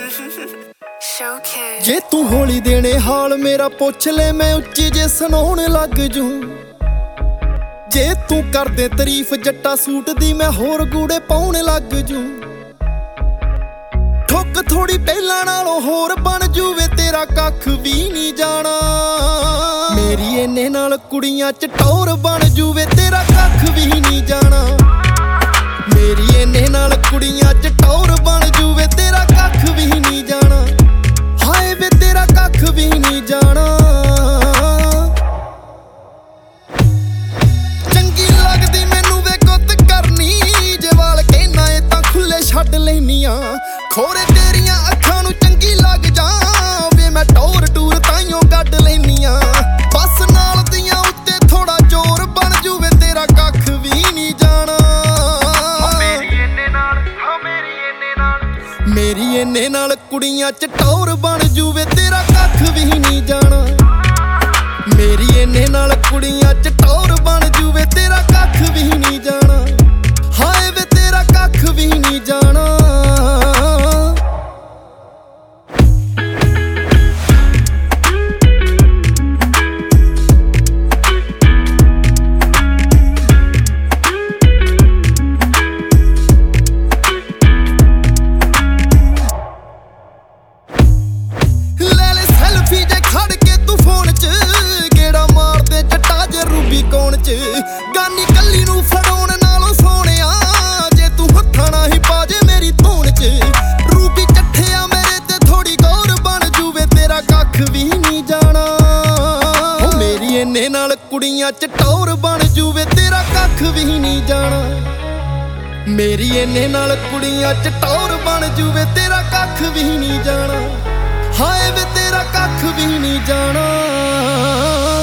ਜੇ ਤੂੰ ਹੌਲੀ ਦੇਣੇ ਹਾਲ ਮੇਰਾ ਪੁੱਛ ਲੈ ਮੈਂ ਉੱਚੀ ਜੇ ਸੁਣਾਉਣ ਲੱਗ ਜੂ। ਜੇ ਤੂੰ ਕਰਦੇ ਤਾਰੀਫ ਜੱਟਾ ਸੂਟ ਦੀ ਮੈਂ ਹੋਰ ਗੂੜੇ ਪਾਉਣ ਲੱਗ ਜੂ। ਠੁੱਕ ਥੋੜੀ ਪਹਿਲਾਂ ਨਾਲੋਂ ਹੋਰ ਬਣ ਜੂਵੇ ਤੇਰਾ ਕੱਖ ਵੀ ਨਹੀਂ ਜਾਣਾ। ਮੇਰੀ ਇਹਨੇ ਨਾਲ ਕੁੜੀਆਂ ਚ ਟੌਰ ਬਣ ਜੂਵੇ ਤੇਰਾ ਕੱਖ ਵੀ ਨਹੀਂ ਜਾਣਾ। ਮੇਰੀ ਇਹਨੇ ਨਾਲ ਕੁੜੀਆਂ ਚ ਟੌਰ ਬਣ ਜੂਵੇ ਤੇਰਾ ਕੱਖ ਵੀ ਨਹੀਂ ਜਾਣਾ। ਹਾਏ ਵੇ ਤੇਰਾ ਕੱਖ ਵੀ ਨਹੀਂ ਜਾਣਾ। ਚੰਗੀ ਲੱਗਦੀ ਮੈਨੂੰ ਵੇ ਗੁੱਤ ਕਰਨੀ ਜੇ ਵਾਲ ਕਹਿਣਾ ਏ ਤਾਂ ਖੁੱਲੇ ਛੱਡ ਲੈਨੀਆਂ। ਖੋਰੇ ਤੇਰੀਆਂ ਅੱਖਾਂ ਨੂੰ ਚੰਗੀ ਲੱਗ ਜਾ ਵੇ ਮੈਂ ਟੌਰ ਟੂਰ ਤਾਈਓ ਕੱਢ ਲੈਨੀਆਂ। ਬਸ ਨਾਲ ਦੀਆਂ ਉੱਤੇ ਥੋੜਾ ਜ਼ੋਰ ਬਣ ਜੂਵੇ ਤੇਰਾ ਕੱਖ ਵੀ ਨਹੀਂ ਜਾਣਾ। ਮੇਰੀ ਇਹਨੇ ਨਾਲ ਕੁੜੀਆਂ ਚ ਟੌਰ ਬਣ ਜੂਵੇ ਤੇਰਾ ਕੱਖ ਵੀ ਨਹੀਂ ਜਾਣਾ। ਮੇਰੀ ਇਹਨੇ ਨਾਲ ਕੁੜੀਆਂ ਚ ਟੌਰ ਬਣ ਜੂਵੇ ਤੇਰਾ ਕੱਖ ਵੀ ਨਹੀਂ ਜਾਣਾ। ਹਾਏ ਵੇ ਤੇਰਾ ਕੱਖ ਵੀ ਨਹੀਂ ਜਾਣਾ। ਗਾਨੀ ਕੱਲੀ ਨੂੰ ਫੜਾਉਣ ਨਾਲੋਂ ਸੋਹਣਿਆ ਜੇ ਤੂੰ ਹੱਥਾਂ ਨਾਲ ਹੀ ਪਾ ਜੇ ਮੇਰੀ ਧੂਣ ਚ। ਰੂਬੀ ਚੱਠਿਆ ਮੇਰੇ ਤੇ ਥੋੜੀ ਗੌਰ ਬਣ ਜੂਵੇ ਤੇਰਾ ਕੱਖ ਵੀ ਨਹੀਂ ਜਾਣਾ। ਓ ਮੇਰੀ ਇਹਨੇ ਨਾਲ ਕੁੜੀਆਂ ਚ ਟੌਰ ਬਣ ਜੂਵੇ ਤੇਰਾ ਕੱਖ ਵੀ ਨਹੀਂ ਜਾਣਾ। ਮੇਰੀ ਇਹਨੇ ਨਾਲ ਕੁੜੀਆਂ ਚ ਟੌਰ ਬਣ ਜੂਵੇ ਤੇਰਾ ਕੱਖ ਵੀ ਨਹੀਂ ਜਾਣਾ। ਹਾਏ ਵੇ ਤੇਰਾ ਕੱਖ ਵੀ ਨਹੀਂ ਜਾਣਾ।